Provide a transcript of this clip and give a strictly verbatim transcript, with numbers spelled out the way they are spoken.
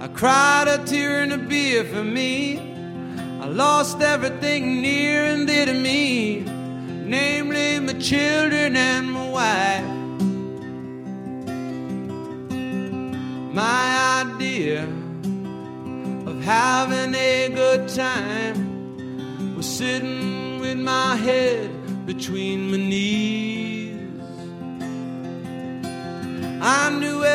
I cried a tear and a beer for me. I lost everything near and dear to me, namely my children and my wife. My idea of having a good time was sitting with my head between my knees. I knew